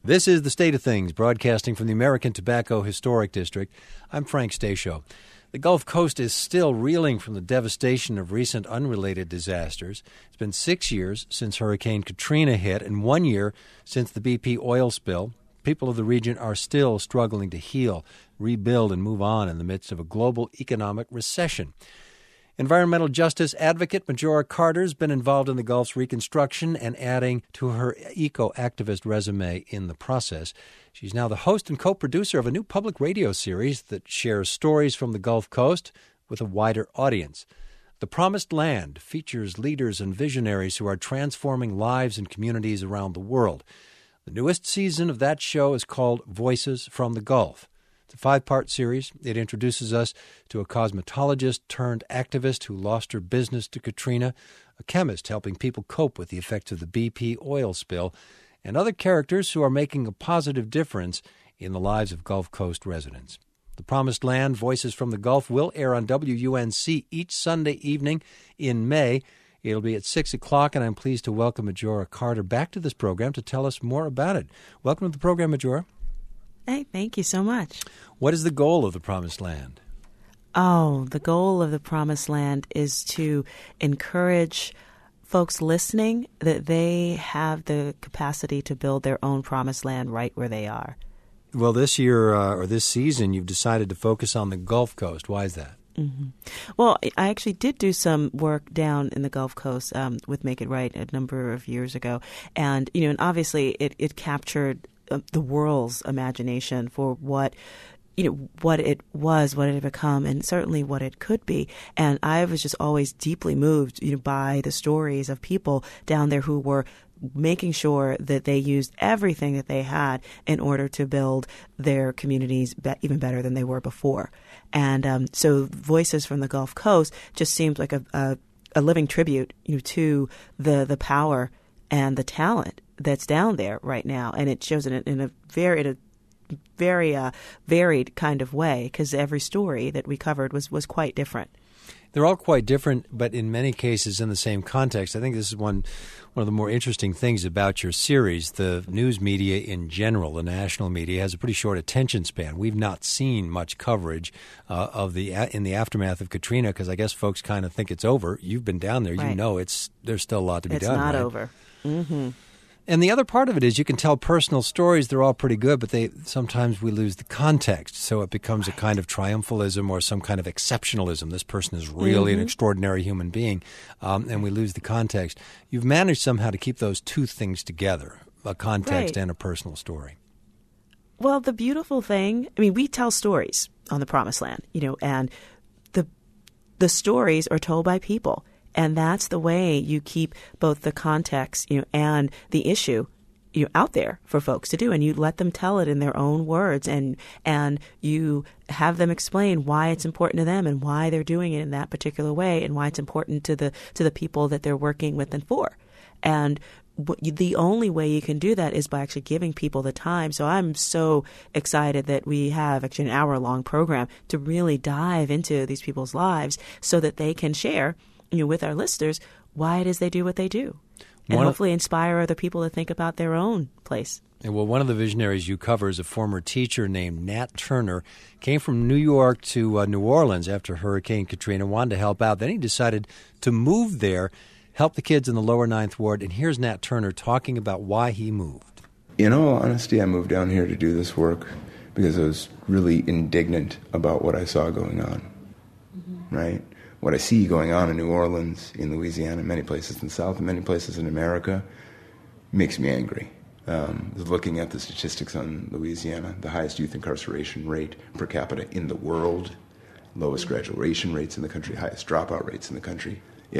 This is The State of Things, broadcasting from the American Tobacco Historic District. I'm Frank Stasio. The Gulf Coast is still reeling from the devastation of recent unrelated disasters. It's been 6 years since Hurricane Katrina hit and 1 year since the BP oil spill. People of the region are still struggling to heal, rebuild, and move on in the midst of a global economic recession. Environmental justice advocate Majora Carter has been involved in the Gulf's reconstruction and adding to her eco-activist resume in the process. She's now the host and co-producer of a new public radio series that shares stories from the Gulf Coast with a wider audience. The Promised Land features leaders and visionaries who are transforming lives and communities around the world. The newest season of that show is called Voices from the Gulf. It's a 5-part series. It introduces us to a cosmetologist turned activist who lost her business to Katrina, a chemist helping people cope with the effects of the BP oil spill, and other characters who are making a positive difference in the lives of Gulf Coast residents. The Promised Land, Voices from the Gulf, will air on WUNC each Sunday evening in May. It'll be at 6 o'clock, and I'm pleased to welcome Majora Carter back to this program to tell us more about it. Welcome to the program, Majora. Hey, thank you so much. What is the goal of the Promised Land? Oh, the goal of the Promised Land is to encourage folks listening that they have the capacity to build their own Promised Land right where they are. Well, this year or this season, you've decided to focus on the Gulf Coast. Why is that? Mm-hmm. Well, I actually did do some work down in the Gulf Coast with Make It Right a number of years ago. And, and obviously it captured the world's imagination for what it was, what it had become, and certainly what it could be. And I was just always deeply moved, by the stories of people down there who were making sure that they used everything that they had in order to build their communities even better than they were before. And so Voices from the Gulf Coast just seemed like a living tribute, to the power and the talent that's down there right now, and it shows it in a very varied kind of way, because every story that we covered was quite different. They're all quite different, but in many cases in the same context. I think this is one of the more interesting things about your series. The news media in general, the national media, has a pretty short attention span. We've not seen much coverage in the aftermath of Katrina because I guess folks kind of think it's over. You've been down there. Right. There's still a lot to be done. It's not right? over. Mm-hmm. And the other part of it is you can tell personal stories. They're all pretty good, but sometimes we lose the context. So it becomes a kind of triumphalism or some kind of exceptionalism. This person is really an extraordinary human being, and we lose the context. You've managed somehow to keep those two things together, a context and a personal story. Well, the beautiful thing, we tell stories on the Promised Land, and the stories are told by people. And that's the way you keep both the context, and the issue, out there for folks to do. And you let them tell it in their own words, and you have them explain why it's important to them and why they're doing it in that particular way and why it's important to the people that they're working with and for. And the only way you can do that is by actually giving people the time. So I'm so excited that we have actually an hour-long program to really dive into these people's lives so that they can share with our listeners why it is they do what they do, and hopefully inspire other people to think about their own place. And well, one of the visionaries you cover is a former teacher named Nat Turner. Came from New York to New Orleans after Hurricane Katrina, wanted to help out. Then he decided to move there, help the kids in the lower Ninth Ward. And here's Nat Turner talking about why he moved. In all honesty, I moved down here to do this work because I was really indignant about what I saw going on, right? What I see going on in New Orleans, in Louisiana, many places in the South, and many places in America, makes me angry. Looking at the statistics on Louisiana, the highest youth incarceration rate per capita in the world, lowest graduation rates in the country, highest dropout rates in the country.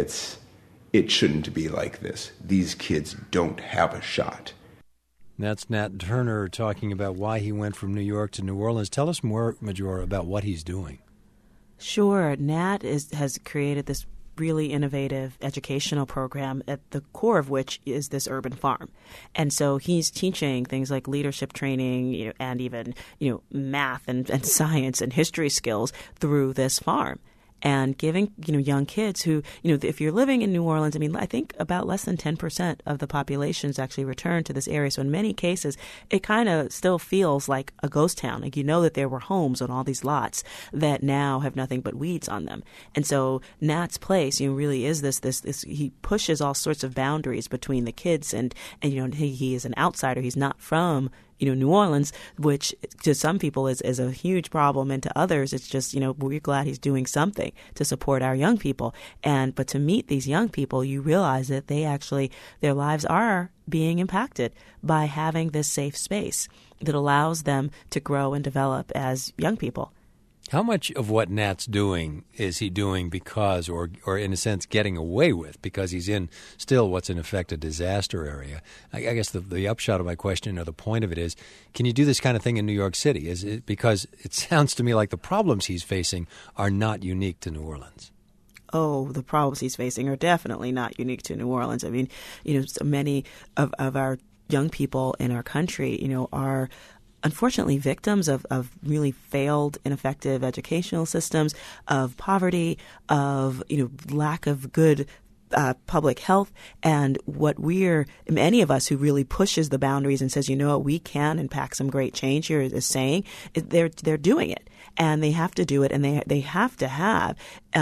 It shouldn't be like this. These kids don't have a shot. That's Nat Turner talking about why he went from New York to New Orleans. Tell us more, Majora, about what he's doing. Sure. Nat has created this really innovative educational program at the core of which is this urban farm. And so he's teaching things like leadership training, and even, math and science and history skills through this farm. and giving, young kids who, if you're living in New Orleans, I mean, I think about less than 10% of the population is actually returned to this area. So in many cases, it kind of still feels like a ghost town. Like, that there were homes on all these lots that now have nothing but weeds on them. And so Nat's Place, really is this, he pushes all sorts of boundaries between the kids and he is an outsider. He's not from New Orleans, which to some people is a huge problem, and to others it's just, we're glad he's doing something to support our young people. But to meet these young people, you realize that their lives are being impacted by having this safe space that allows them to grow and develop as young people. How much of what Nat's doing is he doing because, or in a sense, getting away with because he's in still what's in effect a disaster area? I guess the upshot of my question, or the point of it is, can you do this kind of thing in New York City? Is it because it sounds to me like the problems he's facing are not unique to New Orleans? Oh, the problems he's facing are definitely not unique to New Orleans. I mean, so many of our young people in our country, are unfortunately victims of really failed, ineffective educational systems, of poverty, of lack of good public health. And what any of us who really pushes the boundaries and says, we can impact some great change here is saying, they're doing it. And they have to do it, and they have to have,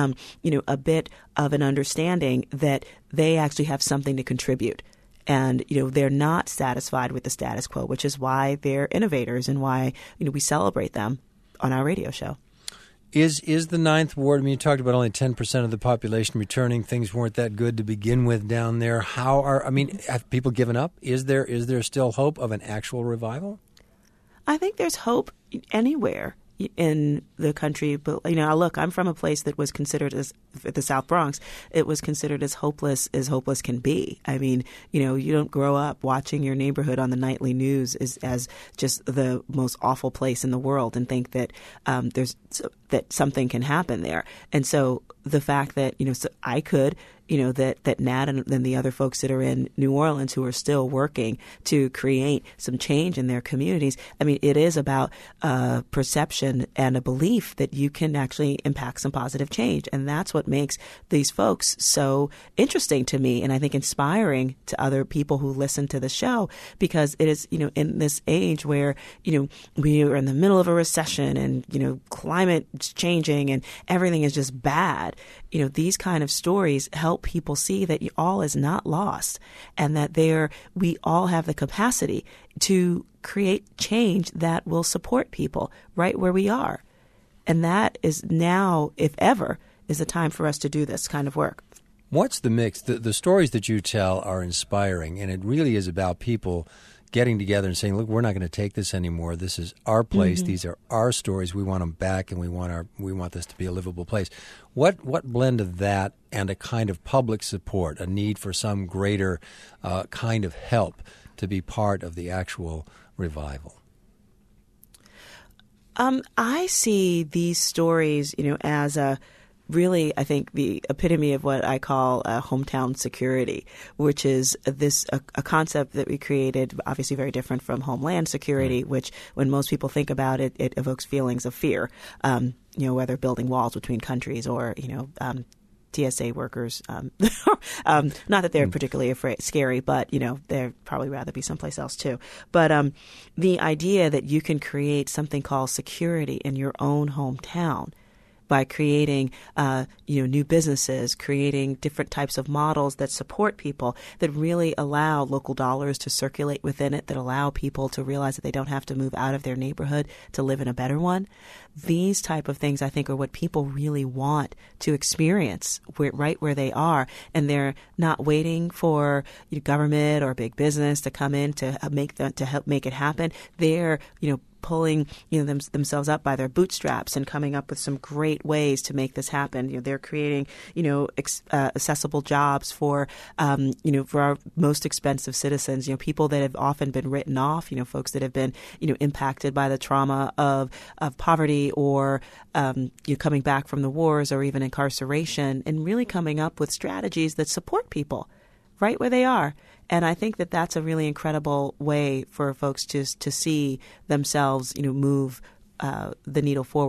a bit of an understanding that they actually have something to contribute. And, they're not satisfied with the status quo, which is why they're innovators and why, we celebrate them on our radio show. Is the Ninth Ward, I mean, you talked about only 10% of the population returning. Things weren't that good to begin with down there. Have people given up? Is there still hope of an actual revival? I think there's hope anywhere in the country. But, look, I'm from a place that was considered as the South Bronx. It was considered as hopeless can be. I mean, you don't grow up watching your neighborhood on the nightly news as just the most awful place in the world and think that that something can happen there. And so the fact that, so I could, that Nat and then the other folks that are in New Orleans who are still working to create some change in their communities. I mean, it is about perception and a belief that you can actually impact some positive change. And that's what makes these folks so interesting to me, and I think inspiring to other people who listen to the show, because it is, in this age where, we are in the middle of a recession and, climate's changing and everything is just bad. These kind of stories help people see that all is not lost, and that we all have the capacity to create change that will support people right where we are. And that is now, if ever, is the time for us to do this kind of work. What's the mix? The stories that you tell are inspiring, and it really is about people getting together and saying, look, we're not going to take this anymore. This is our place. Mm-hmm. These are our stories. We want them back, and we want this to be a livable place. What blend of that and a kind of public support, a need for some greater kind of help to be part of the actual revival? I see these stories, as really, I think, the epitome of what I call hometown security, which is a concept that we created, obviously very different from homeland security, which when most people think about it, it evokes feelings of fear, whether building walls between countries or, TSA workers, not that they're particularly scary, but, they'd probably rather be someplace else too. But the idea that you can create something called security in your own hometown by creating, new businesses, creating different types of models that support people, that really allow local dollars to circulate within it, that allow people to realize that they don't have to move out of their neighborhood to live in a better one. These type of things, I think, are what people really want to experience right where they are. And they're not waiting for government or big business to come in to help make it happen. They're, pulling themselves up by their bootstraps and coming up with some great ways to make this happen. They're creating accessible jobs for for our most expensive citizens. People that have often been written off. Folks that have been impacted by the trauma of poverty or coming back from the wars or even incarceration, and really coming up with strategies that support people right where they are. And I think that that's a really incredible way for folks to see themselves, move the needle forward.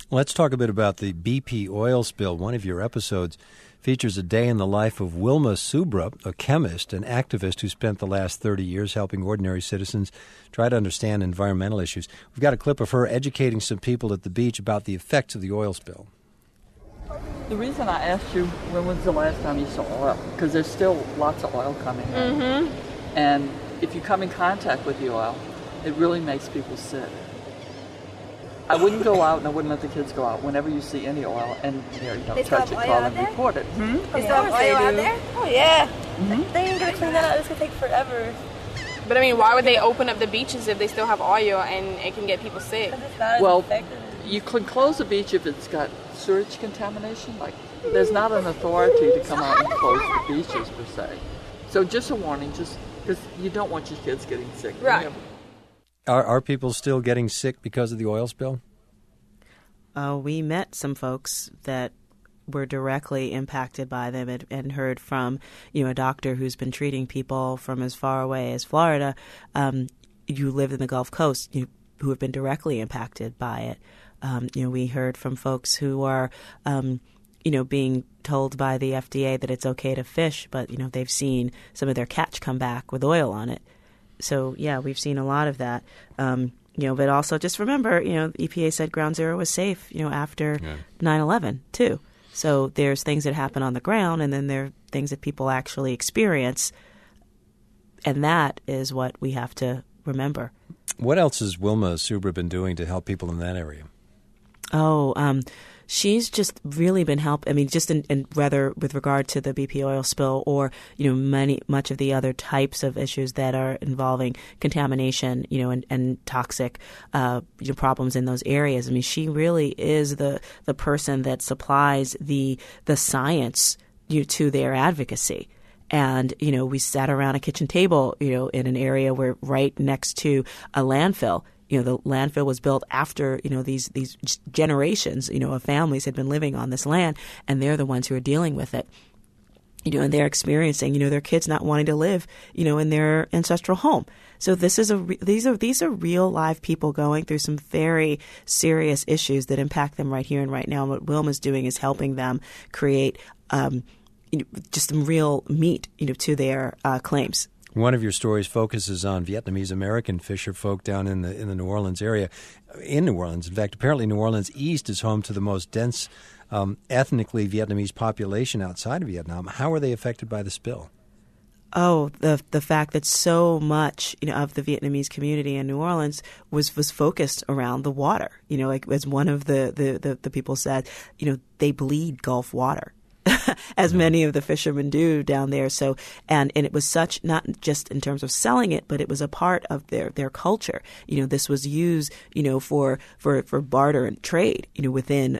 Let's talk a bit about the BP oil spill. One of your episodes features a day in the life of Wilma Subra, a chemist, an activist who spent the last 30 years helping ordinary citizens try to understand environmental issues. We've got a clip of her educating some people at the beach about the effects of the oil spill. The reason I asked you when was the last time you saw oil, because there's still lots of oil coming in. And if you come in contact with the oil, it really makes people sick. I wouldn't go out and I wouldn't let the kids go out whenever you see any oil and touch it, call and report it. Is there oil out there? Oh yeah. They ain't gonna clean that out. It's gonna take forever. But I mean, why would they open up the beaches if they still have oil and it can get people sick? Well, you can close the beach if it's got sewage contamination. Like, there's not an authority to come out and close the beaches per se. So just a warning, just because you don't want your kids getting sick. Right. Are people still getting sick because of the oil spill? We met some folks that were directly impacted by them and heard from, a doctor who's been treating people from as far away as Florida. You live in the Gulf Coast, who have been directly impacted by it. We heard from folks who are, being told by the FDA that it's okay to fish, but, they've seen some of their catch come back with oil on it. So, yeah, we've seen a lot of that. But also just remember, EPA said Ground Zero was safe, after 9/11, too. So there's things that happen on the ground, and then there are things that people actually experience. And that is what we have to remember. What else has Wilma Subra been doing to help people in that area? She's just really been just in whether with regard to the BP oil spill or, much of the other types of issues that are involving contamination, and toxic, problems in those areas. She really is the person that supplies the science, to their advocacy. And, we sat around a kitchen table, in an area where right next to a landfill. The landfill was built after, these generations, of families had been living on this land, and they're the ones who are dealing with it. And they're experiencing, their kids not wanting to live, in their ancestral home. So these are real live people going through some very serious issues that impact them right here and right now. And what Wilma's doing is helping them create just some real meat, to their claims. One of your stories focuses on Vietnamese American fisher folk down in the New Orleans area. In New Orleans, in fact, apparently New Orleans East is home to the most dense ethnically Vietnamese population outside of Vietnam. How are they affected by the spill? Oh, the fact that so much of the Vietnamese community in New Orleans was focused around the water. As one of the people said, they bleed Gulf water. As many of the fishermen do down there. So, and it was such, not just in terms of selling it, but it was a part of their culture. This was used, for barter and trade, within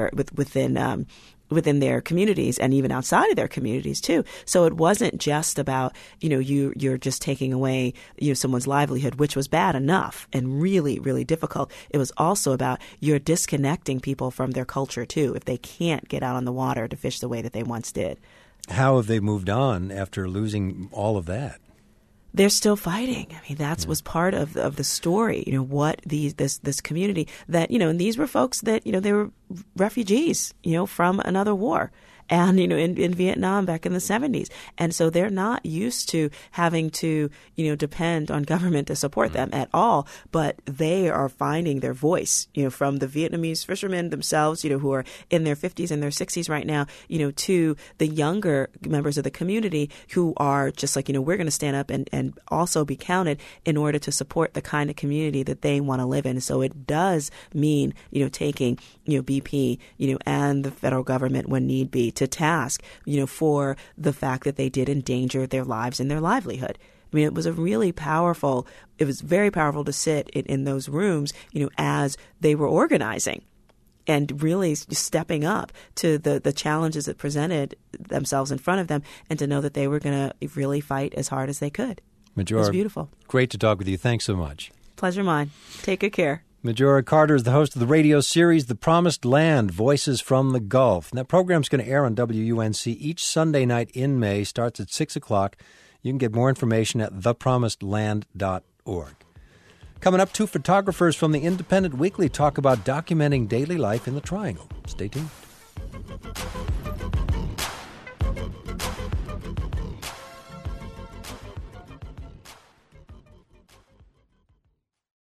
their communities and even outside of their communities too. So it wasn't just about, you're just taking away, someone's livelihood, which was bad enough and really, really difficult. It was also about you're disconnecting people from their culture too if they can't get out on the water to fish the way that they once did. How have they moved on after losing all of that? They're still fighting. That was part of the story. What this community that and these were folks that they were refugees, from another war, and in Vietnam back in the 70s, and so they're not used to having to depend on government to support them at all. But they are finding their voice, from the Vietnamese fishermen themselves, who are in their 50s and their 60s right now, to the younger members of the community who are just like we're going to stand up and also be counted in order to support the kind of community that they want to live in. So it does mean taking BP and the federal government when need be to task, for the fact that they did endanger their lives and their livelihood. It was very powerful to sit in those rooms, as they were organizing and really stepping up to the challenges that presented themselves in front of them, and to know that they were going to really fight as hard as they could. Majora, it was beautiful. Great to talk with you. Thanks so much. Pleasure mine. Take good care. Majora Carter is the host of the radio series The Promised Land, Voices from the Gulf. And that program's going to air on WUNC each Sunday night in May, starts at 6 o'clock. You can get more information at thepromisedland.org. Coming up, two photographers from the Independent Weekly talk about documenting daily life in the Triangle. Stay tuned.